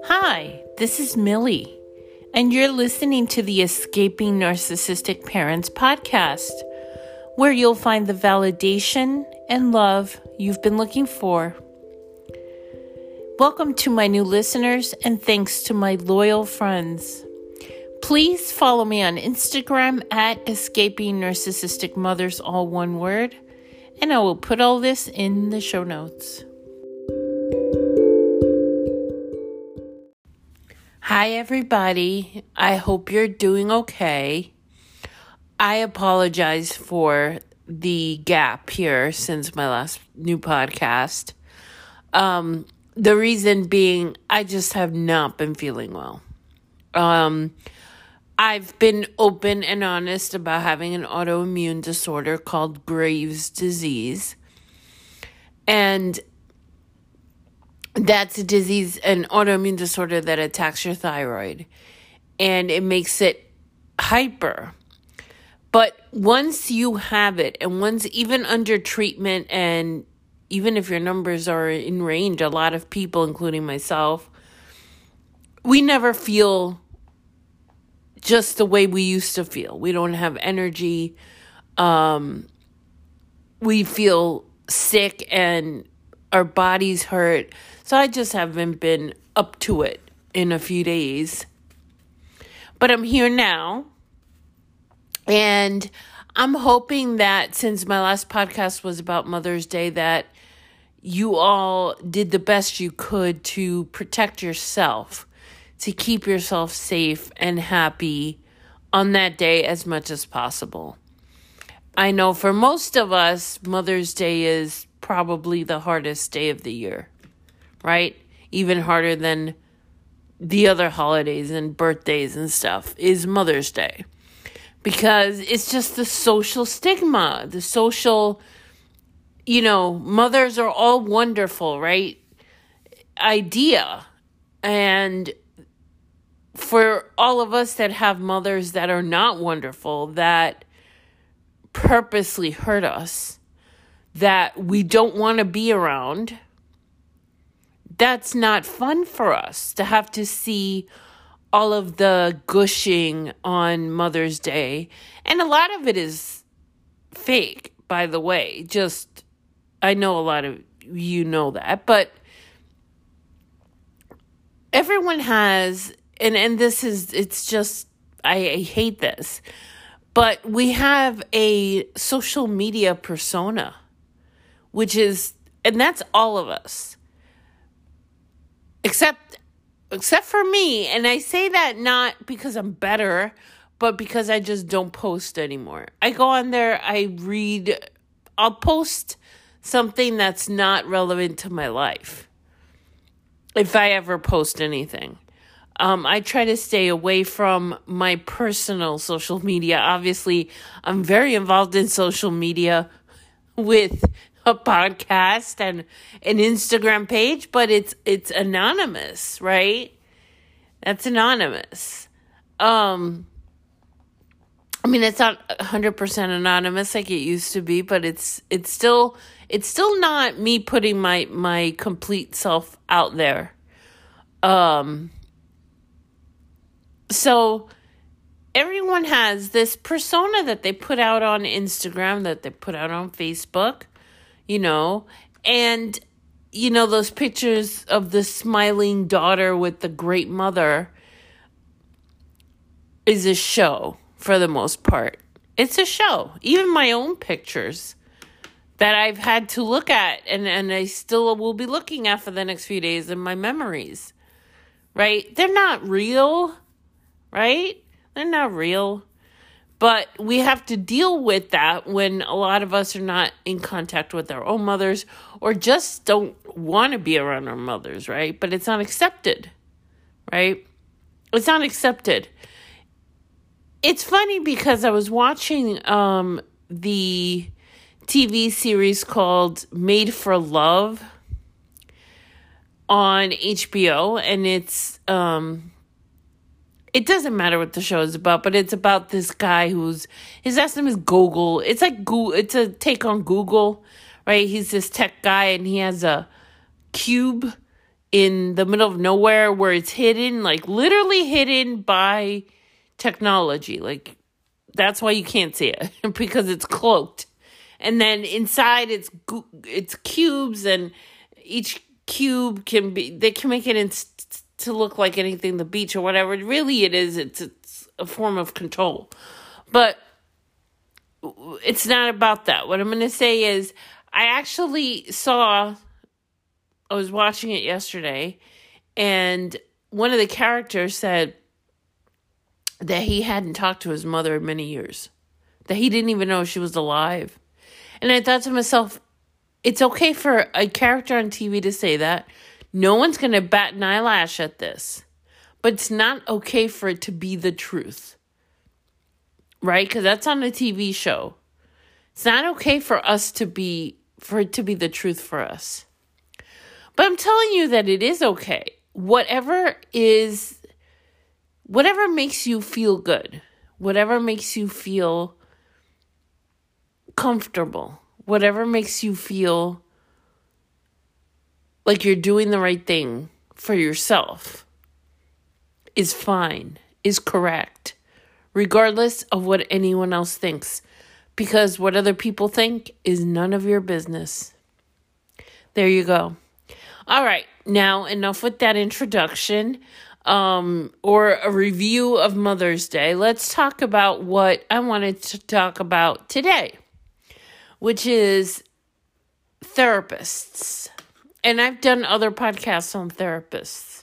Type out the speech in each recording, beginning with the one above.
Hi, this is Millie, and you're listening to the Escaping Narcissistic Parents podcast, where you'll find the validation and love you've been looking for. Welcome to my new listeners, and thanks to my loyal friends. Please follow me on Instagram at Escaping Narcissistic Mothers, all one word, and I will put all this in the show notes. Hi, everybody. I hope you're doing okay. I apologize for the gap here since my last new podcast. The reason being, I just have not been feeling well. I've been open and honest about having an autoimmune disorder called Graves' disease. And that's a disease, an autoimmune disorder that attacks your thyroid. And it makes it hyper. But once you have it, and once even under treatment, and even if your numbers are in range, a lot of people, including myself, we never feel just the way we used to feel. We don't have energy. We feel sick and our bodies hurt. So I just haven't been up to it in a few days. But I'm here now. And I'm hoping that since my last podcast was about Mother's Day, that you all did the best you could to protect yourself, to keep yourself safe and happy on that day as much as possible. I know for most of us, Mother's Day is probably the hardest day of the year, right? Even harder than the other holidays and birthdays and stuff is Mother's Day. Because it's just the social stigma, the social, mothers are all wonderful, right? Idea. And for all of us that have mothers that are not wonderful, that purposely hurt us, that we don't want to be around, that's not fun for us to have to see all of the gushing on Mother's Day. And a lot of it is fake, by the way. Just, I know a lot of you know that, but everyone has, and this is, it's just, I hate this, but we have a social media persona, which is, and that's all of us, except for me. And I say that not because I'm better, but because I just don't post anymore. I go on there, I read, I'll post something that's not relevant to my life, if I ever post anything. I try to stay away from my personal social media. Obviously, I'm very involved in social media with a podcast and an Instagram page, but it's anonymous, right? That's anonymous. It's not 100% anonymous like it used to be, but it's still not me putting my complete self out there. So everyone has this persona that they put out on Instagram, that they put out on Facebook, and, those pictures of the smiling daughter with the great mother is a show for the most part. It's a show. Even my own pictures that I've had to look at and I still will be looking at for the next few days in my memories, right? They're not real, right? They're not real. But we have to deal with that when a lot of us are not in contact with our own mothers or just don't want to be around our mothers, right? But it's not accepted, right? It's not accepted. It's funny because I was watching the TV series called Made for Love on HBO, and it's it doesn't matter what the show is about, but it's about this guy his last name is Google. It's like Google. It's a take on Google, right? He's this tech guy, and he has a cube in the middle of nowhere where it's hidden, like literally hidden by technology. Like that's why you can't see it because it's cloaked. And then inside it's cubes, and each cube they can make it to look like anything, the beach or whatever. Really it is. It's a form of control. But it's not about that. What I'm going to say is I was watching it yesterday, and one of the characters said that he hadn't talked to his mother in many years, that he didn't even know she was alive. And I thought to myself, it's okay for a character on TV to say that. No one's going to bat an eyelash at this. But it's not okay for it to be the truth. Right? Because that's on a TV show. It's not okay for it to be the truth for us. But I'm telling you that it is okay. Whatever makes you feel good, whatever makes you feel comfortable, whatever makes you feel like you're doing the right thing for yourself is fine, is correct, regardless of what anyone else thinks. Because what other people think is none of your business. There you go. All right, now enough with that introduction or a review of Mother's Day. Let's talk about what I wanted to talk about today, which is therapists. And I've done other podcasts on therapists.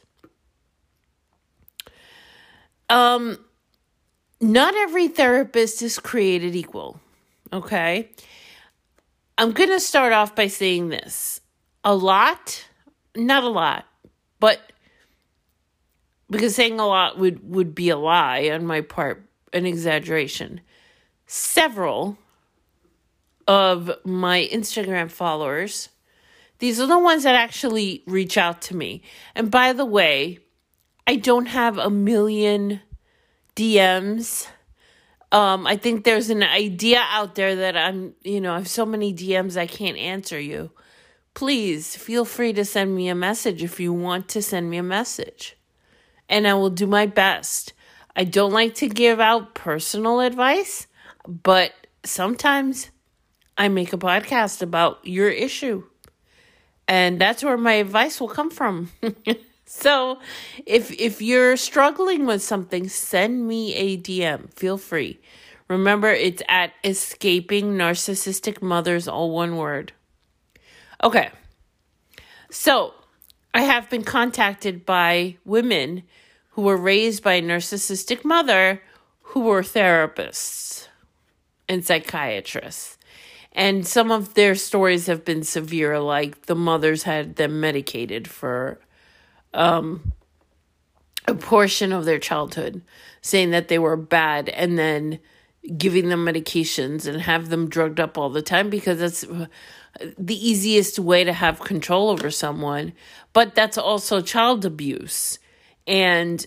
Not every therapist is created equal, okay? I'm going to start off by saying this. Not a lot, but because saying a lot would be a lie on my part, an exaggeration. Several of my Instagram followers, these are the ones that actually reach out to me. And by the way, I don't have a million DMs. I think there's an idea out there that I have so many DMs I can't answer you. Please feel free to send me a message if you want to send me a message. And I will do my best. I don't like to give out personal advice, but sometimes I make a podcast about your issue. And that's where my advice will come from. So if you're struggling with something, send me a DM. Feel free. Remember, it's at Escaping Narcissistic Mothers, all one word. Okay. So I have been contacted by women who were raised by a narcissistic mother who were therapists and psychiatrists. And some of their stories have been severe, like the mothers had them medicated for a portion of their childhood, saying that they were bad, and then giving them medications and have them drugged up all the time because that's the easiest way to have control over someone. But that's also child abuse. And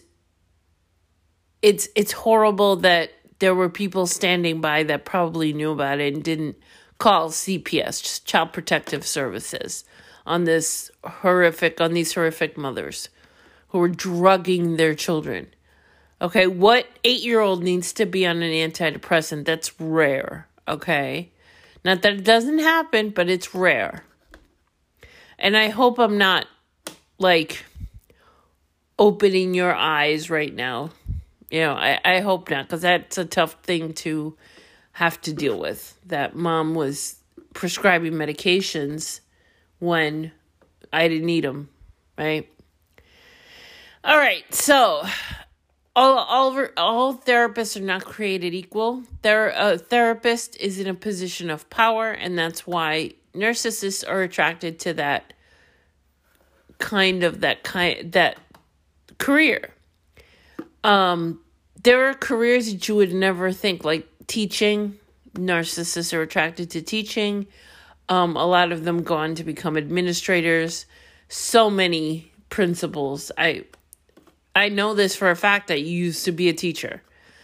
it's horrible that there were people standing by that probably knew about it and didn't call CPS, just Child Protective Services, on these horrific mothers who were drugging their children. Okay, what 8-year-old needs to be on an antidepressant? That's rare, okay? Not that it doesn't happen, but it's rare. And I hope I'm not, opening your eyes right now. I hope not, because that's a tough thing to have to deal with. That mom was prescribing medications when I didn't need them, right? All right, so all therapists are not created equal. A therapist is in a position of power, and that's why narcissists are attracted to that career. There are careers that you would never think, like teaching. Narcissists are attracted to teaching. A lot of them go on to become administrators. So many principals. I know this for a fact that you used to be a teacher.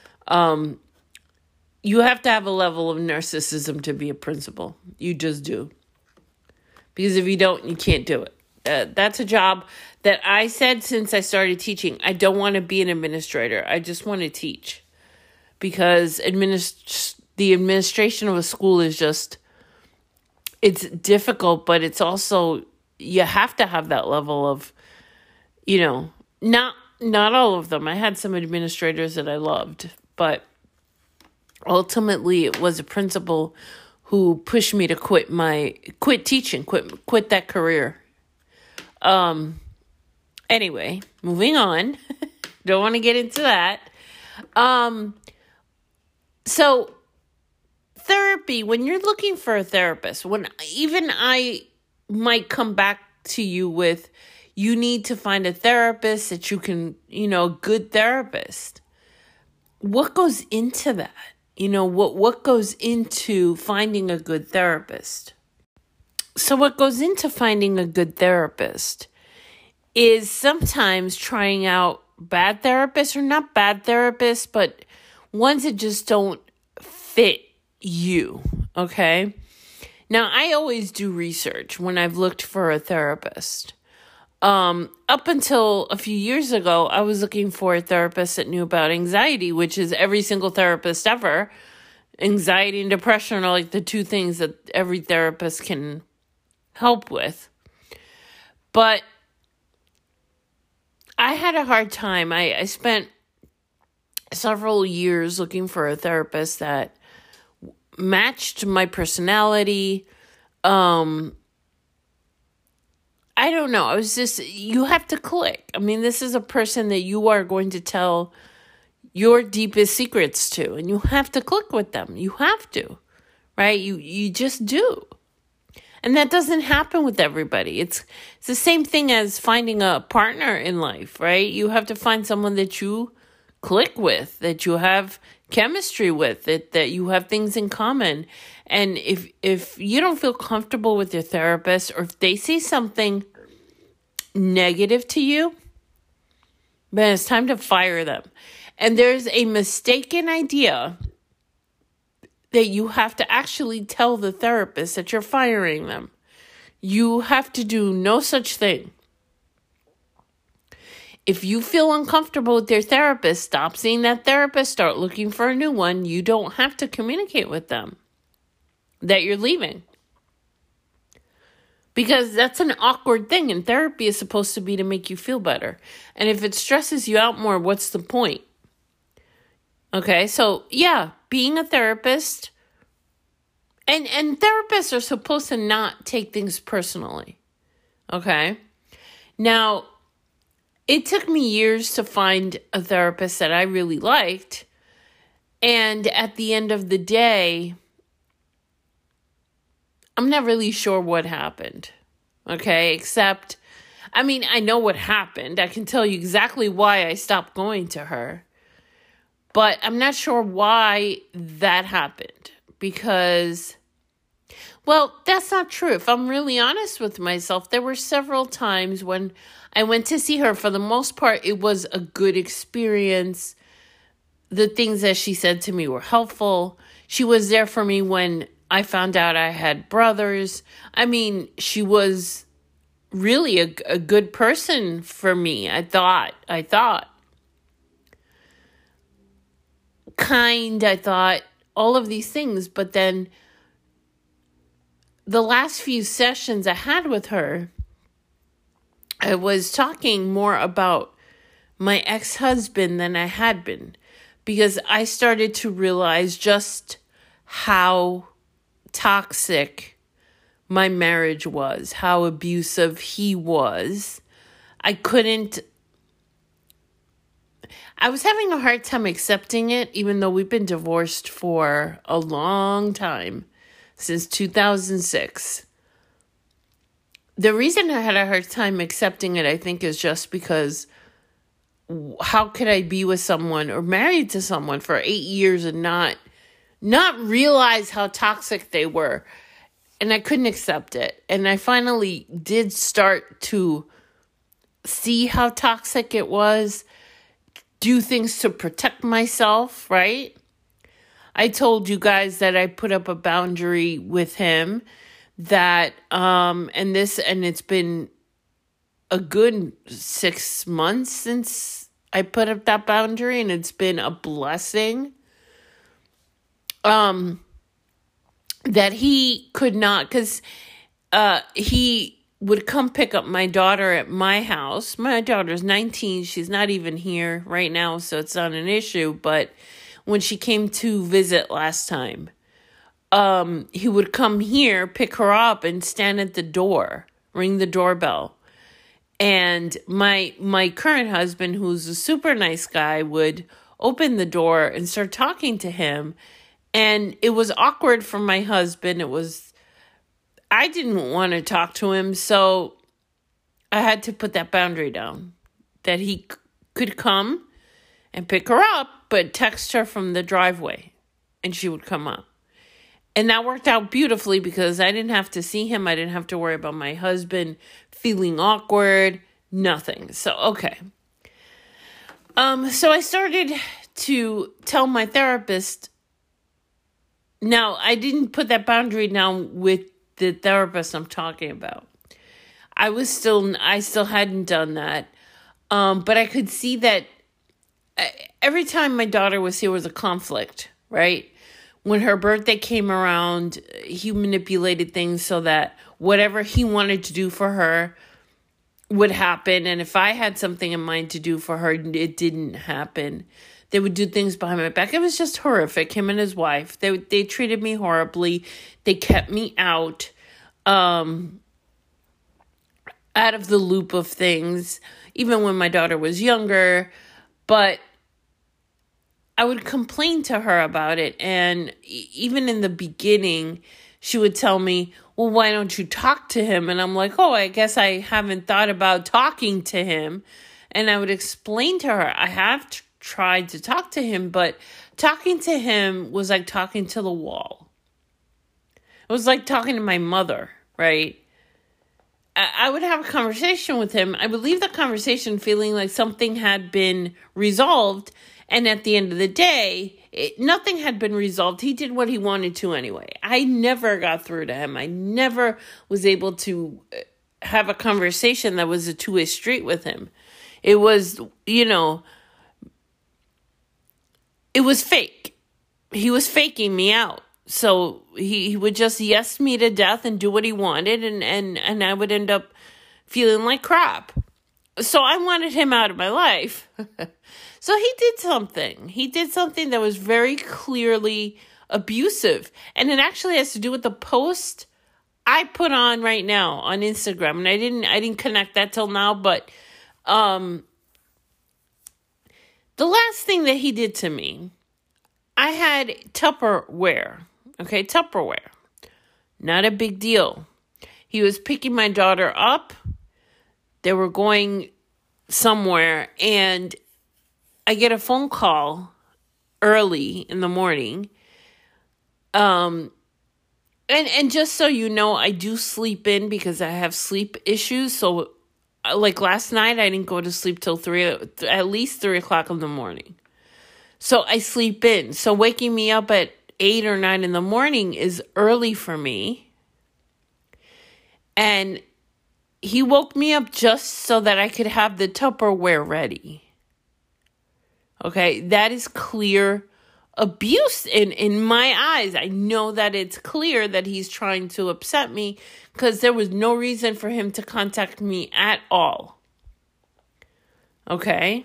You have to have a level of narcissism to be a principal. You just do. Because if you don't, you can't do it. That's a job that I said since I started teaching. I don't want to be an administrator. I just want to teach, because the administration of a school is just, it's difficult, but it's also, you have to have that level of, not all of them. I had some administrators that I loved, but ultimately it was a principal who pushed me to quit teaching, quit that career. Anyway, moving on. Don't want to get into that. So therapy, when you're looking for a therapist, when even I might come back to you with, you need to find a therapist that you can, a good therapist. What goes into that? What goes into finding a good therapist? So what goes into finding a good therapist is sometimes trying out bad therapists, or not bad therapists, but ones that just don't fit you, okay? Now, I always do research when I've looked for a therapist. Up until a few years ago, I was looking for a therapist that knew about anxiety, which is every single therapist ever. Anxiety and depression are like the two things that every therapist can help with. But I had a hard time. I spent several years looking for a therapist that matched my personality. I don't know. I was just, you have to click. I mean, this is a person that you are going to tell your deepest secrets to, and you have to click with them. You have to, right? You just do. And that doesn't happen with everybody. It's the same thing as finding a partner in life, right? You have to find someone that you click with, that you have chemistry with, that you have things in common. And if you don't feel comfortable with your therapist, or if they say something negative to you, then it's time to fire them. And there's a mistaken idea that you have to actually tell the therapist that you're firing them. You have to do no such thing. If you feel uncomfortable with your therapist, stop seeing that therapist, start looking for a new one. You don't have to communicate with them that you're leaving. Because that's an awkward thing, and therapy is supposed to be to make you feel better. And if it stresses you out more, what's the point? Okay, so yeah, being a therapist, and therapists are supposed to not take things personally. Okay? Now, it took me years to find a therapist that I really liked. And at the end of the day, I'm not really sure what happened. Okay? Except, I know what happened. I can tell you exactly why I stopped going to her. But I'm not sure why that happened. Because, well, that's not true. If I'm really honest with myself, there were several times when I went to see her. For the most part, it was a good experience. The things that she said to me were helpful. She was there for me when I found out I had brothers. She was really a good person for me. I thought. Kind, I thought. All of these things. But then the last few sessions I had with her, I was talking more about my ex-husband than I had been, because I started to realize just how toxic my marriage was, how abusive he was. I was having a hard time accepting it, even though we've been divorced for a long time, since 2006. The reason I had a hard time accepting it, I think, is just because how could I be with someone or married to someone for 8 years and not realize how toxic they were? And I couldn't accept it. And I finally did start to see how toxic it was, do things to protect myself, right? I told you guys that I put up a boundary with him that, and it's been a good 6 months since I put up that boundary, and it's been a blessing. That he could not, because he would come pick up my daughter at my house. My daughter's 19. She's not even here right now, so it's not an issue. But when she came to visit last time, he would come here, pick her up, and stand at the door, ring the doorbell. And my current husband, who's a super nice guy, would open the door and start talking to him. And it was awkward for my husband. I didn't want to talk to him, so I had to put that boundary down. That he could come and pick her up, but text her from the driveway, and she would come up. And that worked out beautifully because I didn't have to see him. I didn't have to worry about my husband feeling awkward, nothing. So, okay. So I started to tell my therapist. Now, I didn't put that boundary down with the therapist I'm talking about. I still hadn't done that. But I could see that every time my daughter was here was a conflict, right? When her birthday came around, he manipulated things so that whatever he wanted to do for her would happen. And if I had something in mind to do for her, it didn't happen. They would do things behind my back. It was just horrific. Him and his wife, they treated me horribly. They kept me out of the loop of things, even when my daughter was younger. But I would complain to her about it. And even in the beginning, she would tell me, well, why don't you talk to him? And I'm like, oh, I guess I haven't thought about talking to him. And I would explain to her, I have tried to talk to him, but talking to him was like talking to the wall. It was like talking to my mother, right? I would have a conversation with him. I would leave the conversation feeling like something had been resolved. And at the end of the day, nothing had been resolved. He did what he wanted to anyway. I never got through to him. I never was able to have a conversation that was a two-way street with him. It was, it was fake. He was faking me out. So he would just yes me to death and do what he wanted, and I would end up feeling like crap. So I wanted him out of my life. So he did something. He did something that was very clearly abusive. And it actually has to do with the post I put on right now on Instagram. And I didn't connect that till now, but the last thing that he did to me, I had Tupperware. Okay, Tupperware. Not a big deal. He was picking my daughter up. They were going somewhere, and I get a phone call early in the morning. And just so you know, I do sleep in because I have sleep issues. So like last night, I didn't go to sleep till at least 3 o'clock in the morning. So I sleep in. So waking me up at 8 or 9 in the morning is early for me. And he woke me up just so that I could have the Tupperware ready. Okay, that is clear abuse in my eyes. I know that it's clear that he's trying to upset me because there was no reason for him to contact me at all. Okay?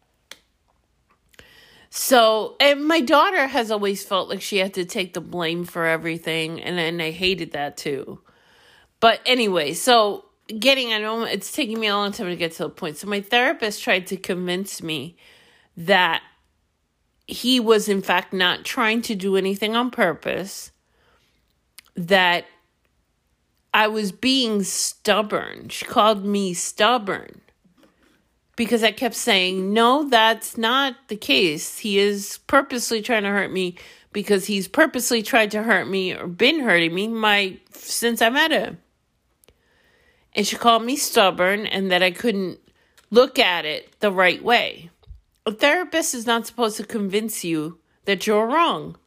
So, and my daughter has always felt like she had to take the blame for everything, and I hated that too. But anyway, so I know it's taking me a long time to get to the point. So my therapist tried to convince me that he was in fact not trying to do anything on purpose, that I was being stubborn. She called me stubborn because I kept saying, no, that's not the case. He is purposely trying to hurt me because he's purposely tried to hurt me or been hurting me since I met him. And she called me stubborn and that I couldn't look at it the right way. A therapist is not supposed to convince you that you're wrong.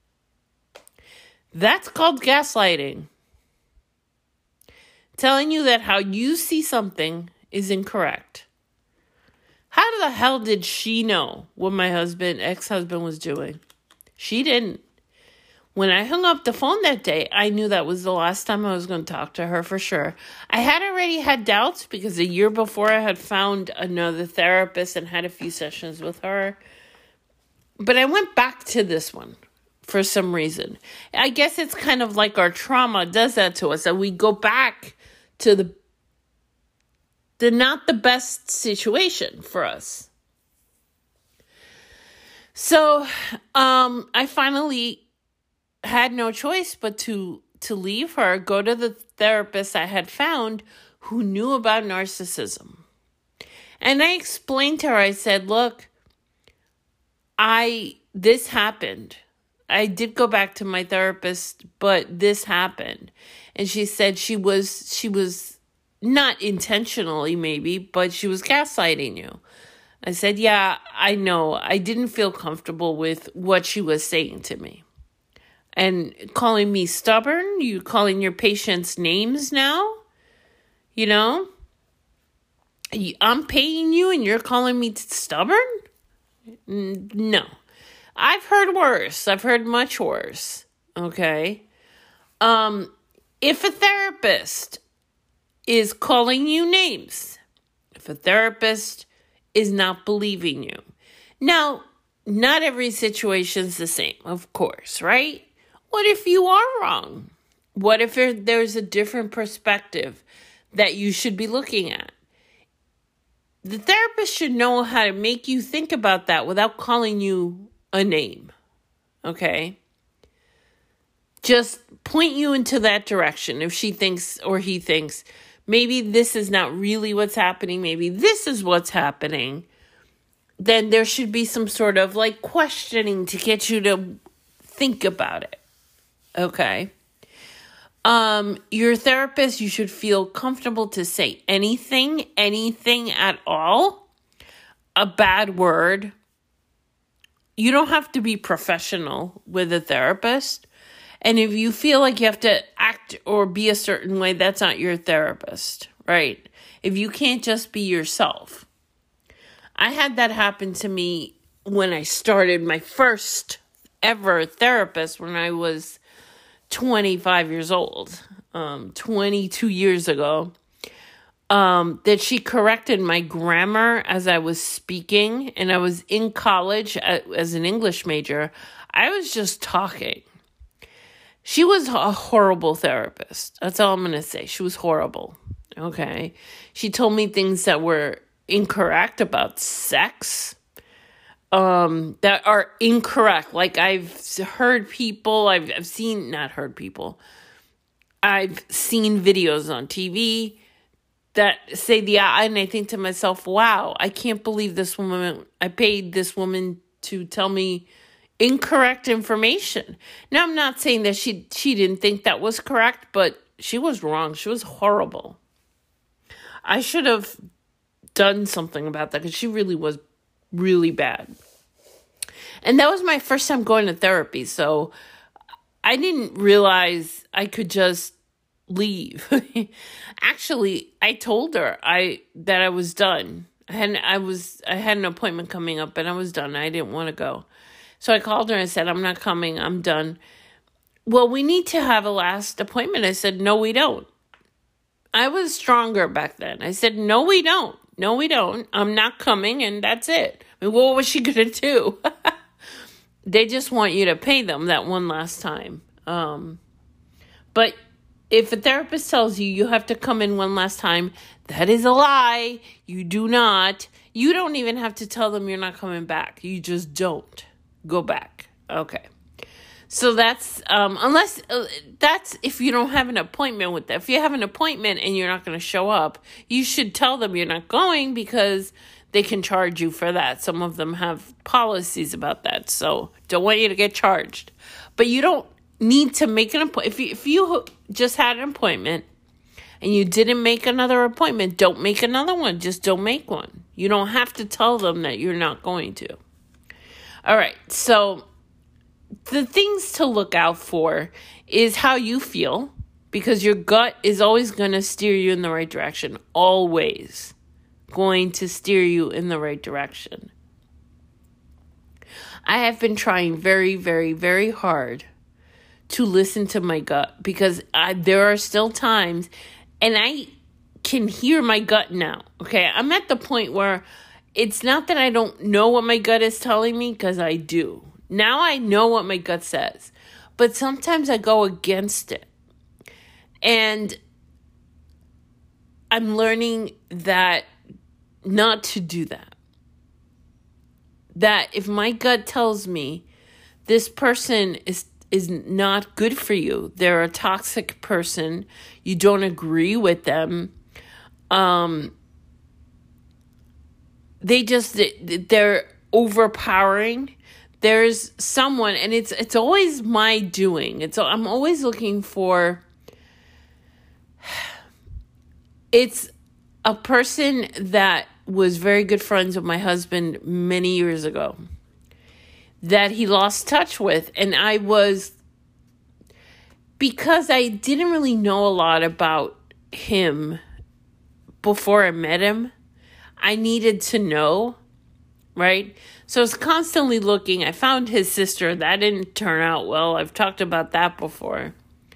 That's called gaslighting. Telling you that how you see something is incorrect. How the hell did she know what my ex-husband was doing? She didn't. When I hung up the phone that day, I knew that was the last time I was going to talk to her for sure. I had already had doubts because a year before I had found another therapist and had a few sessions with her. But I went back to this one for some reason. I guess it's kind of like our trauma does that to us, that we go back to the not the best situation for us. So I finally had no choice but to leave her, go to the therapist I had found who knew about narcissism. And I explained to her, I said, look, this happened. I did go back to my therapist, but this happened. And she said she was not intentionally maybe, but she was gaslighting you. I said, yeah, I know. I didn't feel comfortable with what she was saying to me. And calling me stubborn, you calling your patients names now, you know? I'm paying you and you're calling me stubborn? No. I've heard worse. I've heard much worse. Okay? If a therapist is calling you names, if a therapist is not believing you. Now, not every situation's the same, of course, right? What if you are wrong? What if there's a different perspective that you should be looking at? The therapist should know how to make you think about that without calling you a name, okay? Just point you into that direction. If she thinks or he thinks, maybe this is not really what's happening, maybe this is what's happening, then there should be some sort of like questioning to get you to think about it. Okay. Your therapist, you should feel comfortable to say anything at all. A bad word. You don't have to be professional with a therapist. And if you feel like you have to act or be a certain way, that's not your therapist, right? If you can't just be yourself. I had that happen to me when I started my first ever therapist when I was 25 years old, 22 years ago, that she corrected my grammar as I was speaking, and I was in college as an English major. I was just talking. She was a horrible therapist. That's all I'm going to say. She was horrible. Okay. She told me things that were incorrect about sex, that are incorrect. Like I've seen videos on TV that say and I think to myself, wow, I can't believe this woman, I paid this woman to tell me incorrect information. Now, I'm not saying that she didn't think that was correct, but she was wrong. She was horrible. I should have done something about that because she really was really bad. And that was my first time going to therapy, so I didn't realize I could just leave. Actually, I told her that I was done. I had an appointment coming up and I was done. I didn't want to go. So I called her and said, I'm not coming. I'm done. Well, we need to have a last appointment. I said, no, we don't. I was stronger back then. I said, no, we don't. No, we don't. I'm not coming, and that's it. I mean, what was she going to do? They just want you to pay them that one last time. But if a therapist tells you have to come in one last time, that is a lie. You do not. You don't even have to tell them you're not coming back. You just don't go back. Okay. So that's, that's if you don't have an appointment with them. If you have an appointment and you're not going to show up, you should tell them you're not going because they can charge you for that. Some of them have policies about that. So don't want you to get charged. But you don't need to make an appointment. If you just had an appointment and you didn't make another appointment, don't make another one. Just don't make one. You don't have to tell them that you're not going to. All right. So the things to look out for is how you feel, because your gut is always going to steer you in the right direction. Always. going to steer you in the right direction. I have been trying very, very, very hard to listen to my gut, because there are still times, and I can hear my gut now. Okay, I'm at the point where it's not that I don't know what my gut is telling me, because I do. Now I know what my gut says, but sometimes I go against it. And I'm learning that not to do that. That if my gut tells me this person is not good for you, they're a toxic person, you don't agree with them, they're overpowering. There's someone, and it's always my doing. I'm always looking for, it's a person that was very good friends with my husband many years ago that he lost touch with. And because I didn't really know a lot about him before I met him, I needed to know, right? So I was constantly looking. I found his sister. That didn't turn out well. I've talked about that before.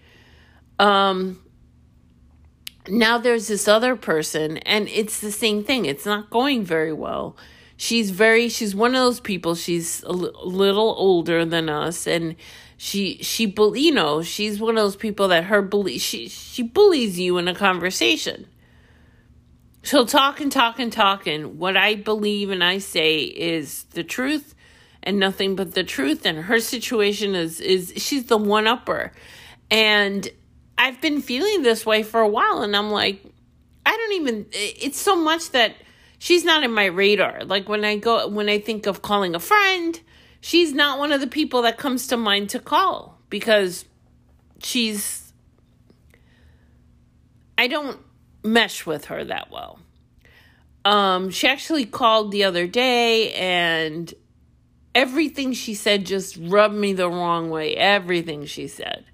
Now there's this other person, and it's the same thing. It's not going very well. She's one of those people. She's a little older than us, and she's one of those people that she bullies you in a conversation. She'll talk and talk and talk, and what I believe and I say is the truth and nothing but the truth. And her situation is she's the one-upper. And I've been feeling this way for a while, and I'm like, it's so much that she's not in my radar. Like when I think of calling a friend, she's not one of the people that comes to mind to call, because I don't mesh with her that well. She actually called the other day, and everything she said just rubbed me the wrong way. Everything she said.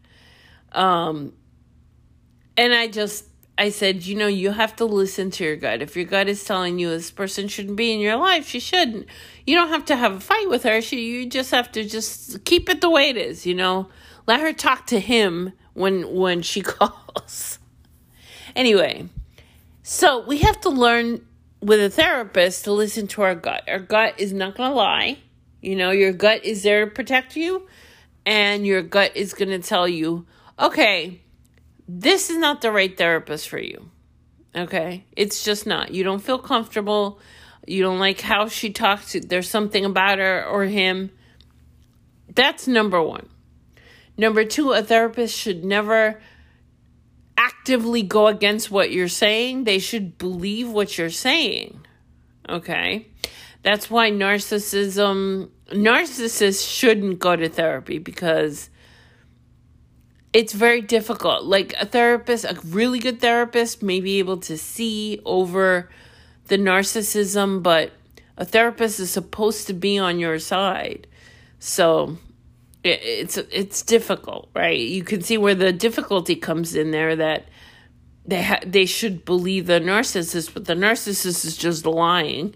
And I said, you have to listen to your gut. If your gut is telling you this person shouldn't be in your life, she shouldn't. You don't have to have a fight with her. You just have to just keep it the way it is, Let her talk to him when she calls. Anyway, so we have to learn with a therapist to listen to our gut. Our gut is not going to lie. Your gut is there to protect you, and your gut is going to tell you, okay, this is not the right therapist for you. Okay? It's just not. You don't feel comfortable. You don't like how she talks. There's something about her or him. That's number one. Number two, a therapist should never actively go against what you're saying. They should believe what you're saying. Okay? That's why narcissists shouldn't go to therapy, because it's very difficult. Like a really good therapist may be able to see over the narcissism, but a therapist is supposed to be on your side. So it's difficult, right? You can see where the difficulty comes in there, that they should believe the narcissist, but the narcissist is just lying.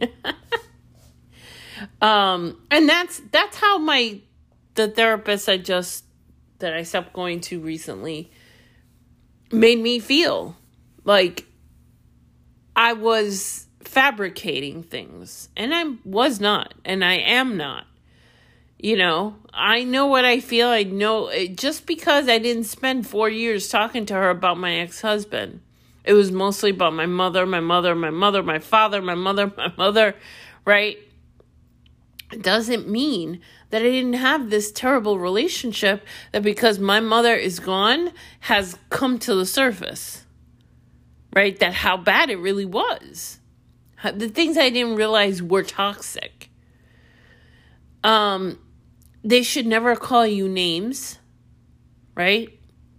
And that's how the therapist that I stopped going to recently made me feel like I was fabricating things, and I was not, and I am not. I know what I feel. I know just because I didn't spend 4 years talking to her about my ex-husband. It was mostly about my mother, my father, my mother, right? It doesn't mean that I didn't have this terrible relationship that because my mother is gone has come to the surface, right? That how bad it really was. The things I didn't realize were toxic. They should never call you names, right?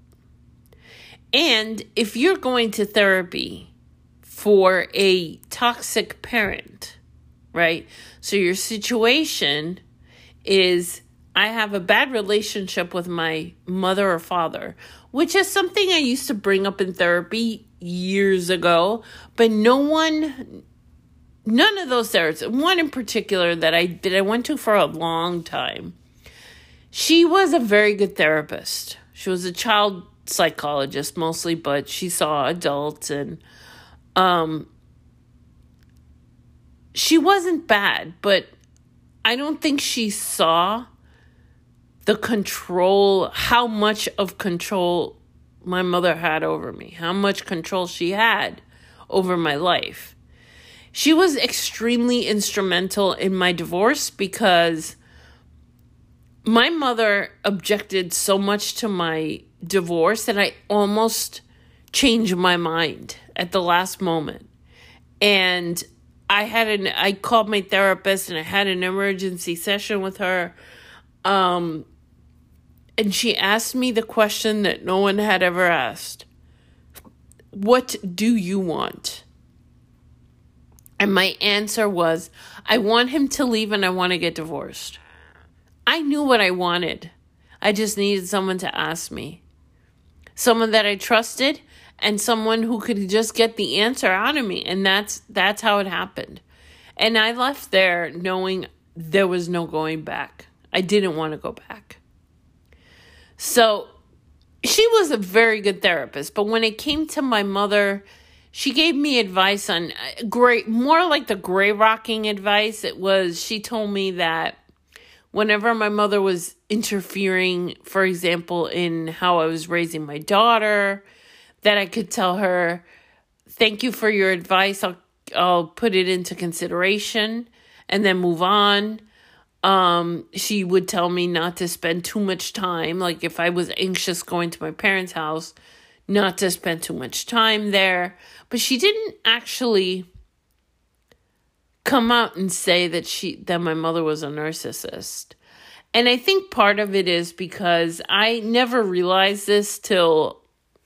And if you're going to therapy for a toxic parent, right? So your situation is, I have a bad relationship with my mother or father, which is something I used to bring up in therapy years ago, but no one none of those therapists, one in particular that I went to for a long time, she was a very good therapist. She was a child psychologist mostly, but she saw adults, and she wasn't bad, but I don't think she saw the control, how much of control my mother had over me, how much control she had over my life. She was extremely instrumental in my divorce because my mother objected so much to my divorce that I almost changed my mind at the last moment. And I called my therapist and I had an emergency session with her. And she asked me the question that no one had ever asked. What do you want? And my answer was, I want him to leave and I want to get divorced. I knew what I wanted. I just needed someone to ask me. Someone that I trusted and someone who could just get the answer out of me. And that's how it happened. And I left there knowing there was no going back. I didn't want to go back. So she was a very good therapist. But when it came to my mother, she gave me advice on more like the gray rocking advice. She told me that whenever my mother was interfering, for example, in how I was raising my daughter, that I could tell her, thank you for your advice. I'll put it into consideration and then move on. She would tell me not to spend too much time. Like if I was anxious going to my parents' house, not to spend too much time there. But she didn't actually come out and say that my mother was a narcissist. And I think part of it is because I never realized this till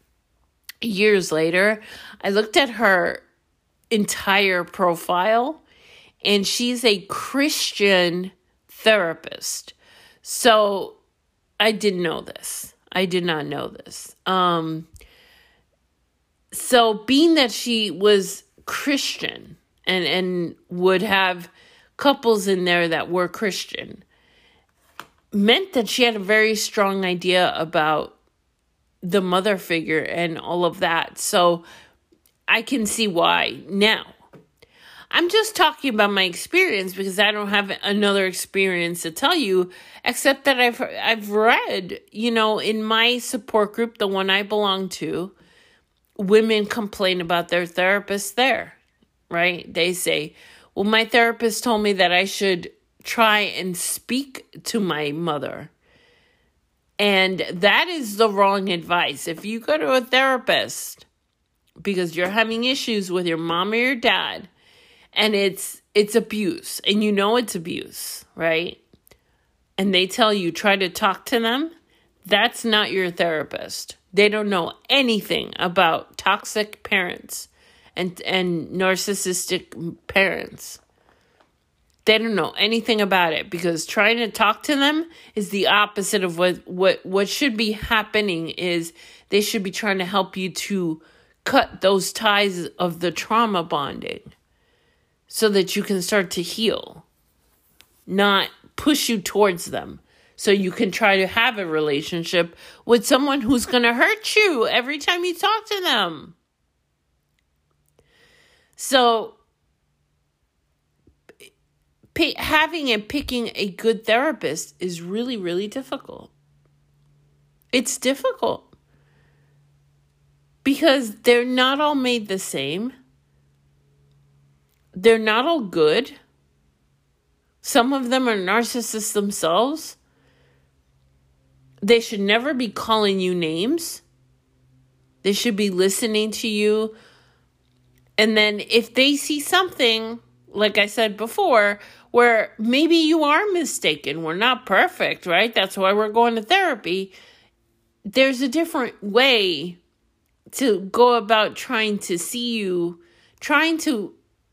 years later. I looked at her entire profile, and she's a Christian therapist. So I didn't know this. I did not know this. So being that she was Christian and would have couples in there that were Christian, meant that she had a very strong idea about the mother figure and all of that. So I can see why now. I'm just talking about my experience because I don't have another experience to tell you, except that I've read, in my support group, the one I belong to, women complain about their therapist there, right? They say, well, my therapist told me that I should try and speak to my mother. And that is the wrong advice. If you go to a therapist because you're having issues with your mom or your dad, and it's abuse, and it's abuse, right? And they tell you, try to talk to them, that's not your therapist. They don't know anything about toxic parents and narcissistic parents. They don't know anything about it, because trying to talk to them is the opposite of what should be happening. Is they should be trying to help you to cut those ties of the trauma bonding so that you can start to heal, not push you towards them so you can try to have a relationship with someone who's going to hurt you every time you talk to them. So picking a good therapist is really, really difficult. It's difficult because they're not all made the same. They're not all good. Some of them are narcissists themselves. They should never be calling you names. They should be listening to you. And then if they see something, like I said before, where maybe you are mistaken, we're not perfect, right? That's why we're going to therapy. There's a different way to go about trying to see you, trying to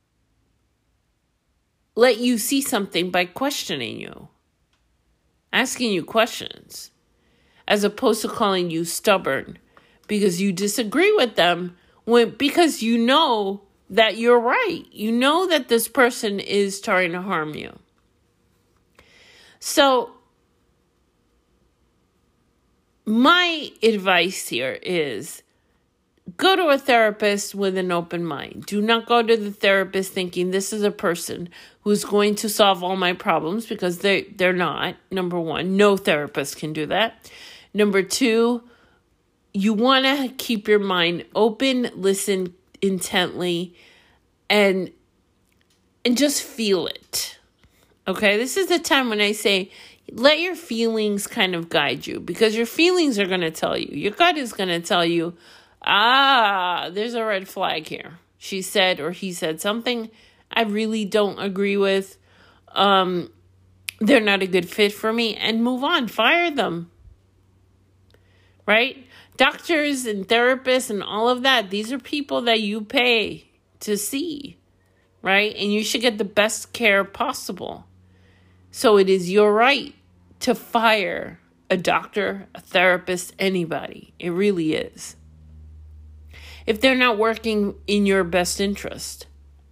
let you see something by questioning you, asking you questions, as opposed to calling you stubborn because you disagree with them because that you're right. You know that this person is trying to harm you. So my advice here is go to a therapist with an open mind. Do not go to the therapist thinking this is a person who's going to solve all my problems, because they're not. Number one, no therapist can do that. Number two, you want to keep your mind open, listen intently, and just feel it. Okay, this is the time when I say, let your feelings kind of guide you, because your feelings are going to tell you. Your gut is going to tell you, there's a red flag here. She said or he said something I really don't agree with. They're not a good fit for me, and move on. Fire them. Right? Doctors and therapists and all of that, these are people that you pay to see. Right? And you should get the best care possible. So it is your right to fire a doctor, a therapist, anybody. It really is. If they're not working in your best interest.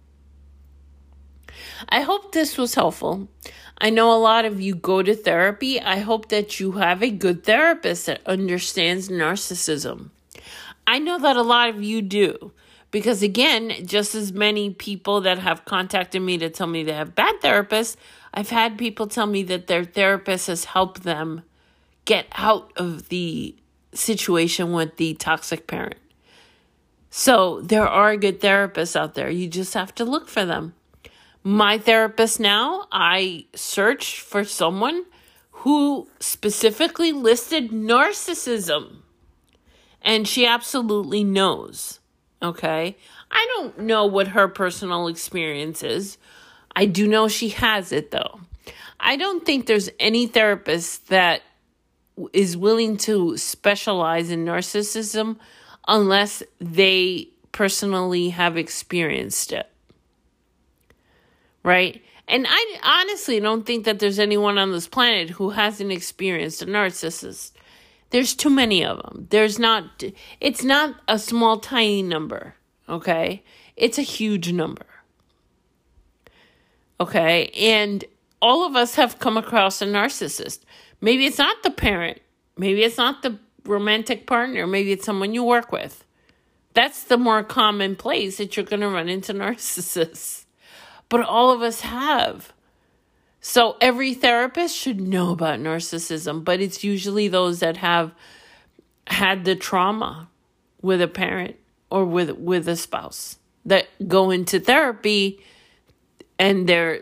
I hope this was helpful. I know a lot of you go to therapy. I hope that you have a good therapist that understands narcissism. I know that a lot of you do. Because again, just as many people that have contacted me to tell me they have bad therapists, I've had people tell me that their therapist has helped them get out of the situation with the toxic parent. So there are good therapists out there. You just have to look for them. My therapist now, I searched for someone who specifically listed narcissism. And she absolutely knows. Okay? I don't know what her personal experience is. I do know she has it, though. I don't think there's any therapist that is willing to specialize in narcissism unless they personally have experienced it. Right? And I honestly don't think that there's anyone on this planet who hasn't experienced a narcissist. There's too many of them. It's not a small, tiny number, okay? It's a huge number, okay? And all of us have come across a narcissist. Maybe it's not the parent. Maybe it's not the romantic partner. Maybe it's someone you work with. That's the more common place that you're going to run into narcissists. But all of us have. So every therapist should know about narcissism, but it's usually those that have had the trauma with a parent or with a spouse that go into therapy and their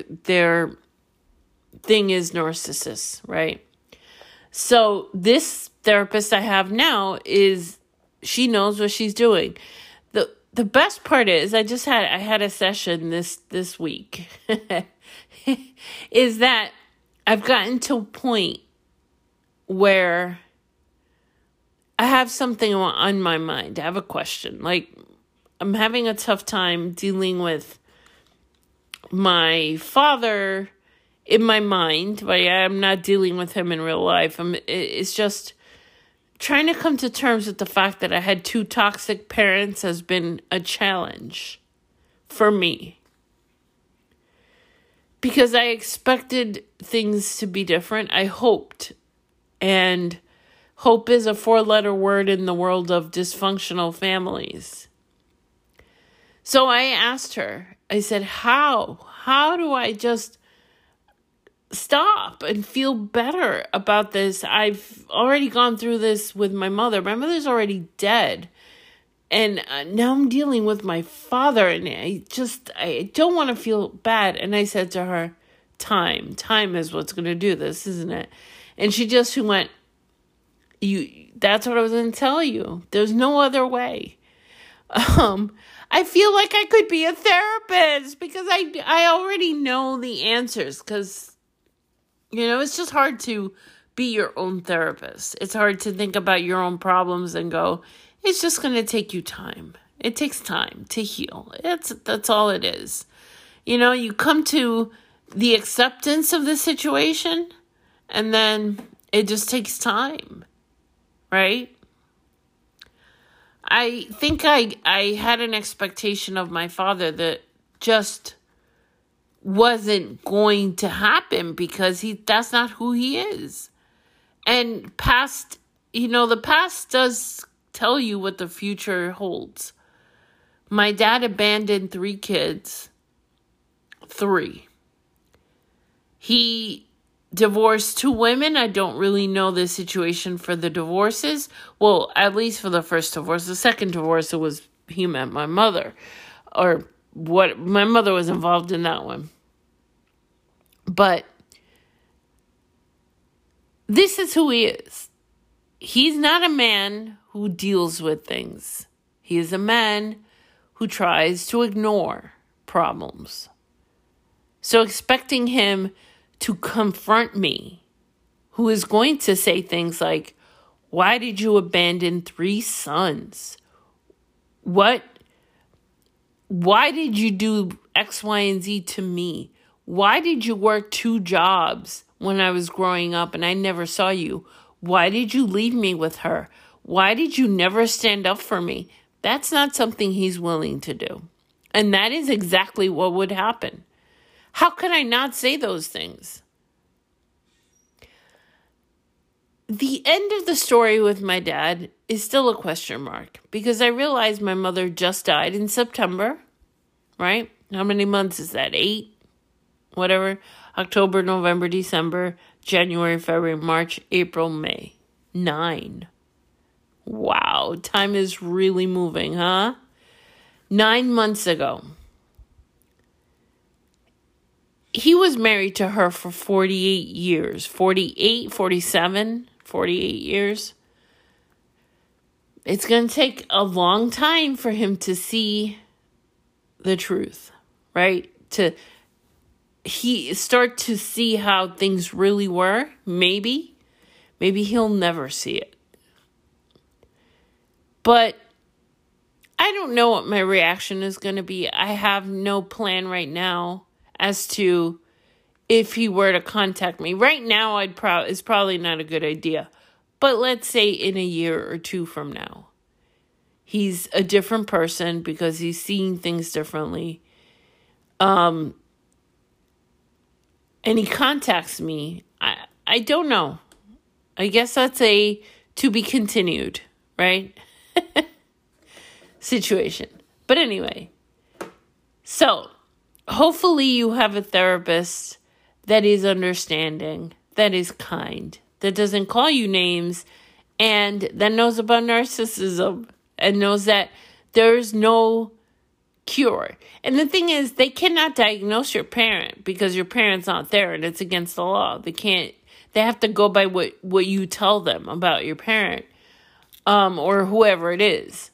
thing is narcissists, right? So this therapist I have now she knows what she's doing. The best part is I had a session this week. Is that I've gotten to a point where I have something on my mind. I have a question. Like, I'm having a tough time dealing with my father in my mind, but I'm not dealing with him in real life. It's just trying to come to terms with the fact that I had 2 toxic parents has been a challenge for me. Because I expected things to be different. I hoped. And hope is a 4-letter word in the world of dysfunctional families. So I asked her, I said, how do I just stop and feel better about this? I've already gone through this with my mother. My mother's already dead. And now I'm dealing with my father, and I don't want to feel bad. And I said to her, time is what's going to do this, isn't it? And she just went, that's what I was going to tell you. There's no other way. I feel like I could be a therapist because I already know the answers, because, it's just hard to be your own therapist. It's hard to think about your own problems and go, it's just going to take you time. It takes time to heal. That's all it is. You come to the acceptance of the situation, and then it just takes time, right? I think I had an expectation of my father that just wasn't going to happen because that's not who he is. And the past does tell you what the future holds. My dad abandoned 3 kids. 3. He divorced 2 women. I don't really know the situation for the divorces. Well, at least for the first divorce. The second divorce, he met my mother. Or what, my mother was involved in that one. But this is who he is. He's not a man who deals with things. He is a man who tries to ignore problems. So expecting him to confront me, who is going to say things like, why did you abandon 3 sons? Why did you do X, Y, and Z to me? Why did you work 2 jobs when I was growing up and I never saw you? Why did you leave me with her? Why did you never stand up for me? That's not something he's willing to do. And that is exactly what would happen. How could I not say those things? The end of the story with my dad is still a question mark because I realized my mother just died in September, right? How many months is that? 8? Whatever. October, November, December, January, February, March, April, May. 9. Wow, time is really moving, huh? 9 months ago. He was married to her for 48 years. 48, 47, 48 years. It's going to take a long time for him to see the truth, right? He start to see how things really were. Maybe he'll never see it. But I don't know what my reaction is going to be. I have no plan right now as to if he were to contact me. Right now, it's probably not a good idea. But let's say in a year or 2 from now, he's a different person because he's seeing things differently. And he contacts me. I don't know. I guess that's a to be continued, right? Situation. But anyway, so hopefully you have a therapist that is understanding, that is kind, that doesn't call you names, and that knows about narcissism and knows that there's no cure. And the thing is, they cannot diagnose your parent because your parent's not there and it's against the law. They have to go by what you tell them about your parent, or whoever it is.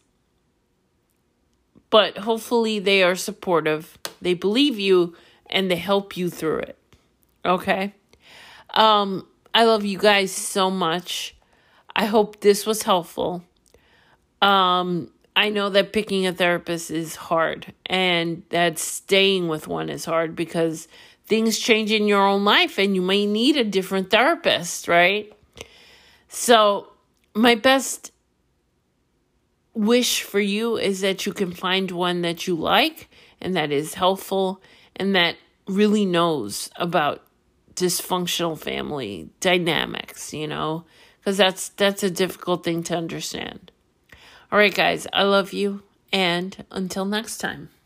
But hopefully they are supportive. They believe you and they help you through it. Okay? I love you guys so much. I hope this was helpful. I know that picking a therapist is hard and that staying with one is hard because things change in your own life and you may need a different therapist, right? So my best wish for you is that you can find one that you like and that is helpful and that really knows about dysfunctional family dynamics, because that's a difficult thing to understand. All right, guys, I love you, and until next time.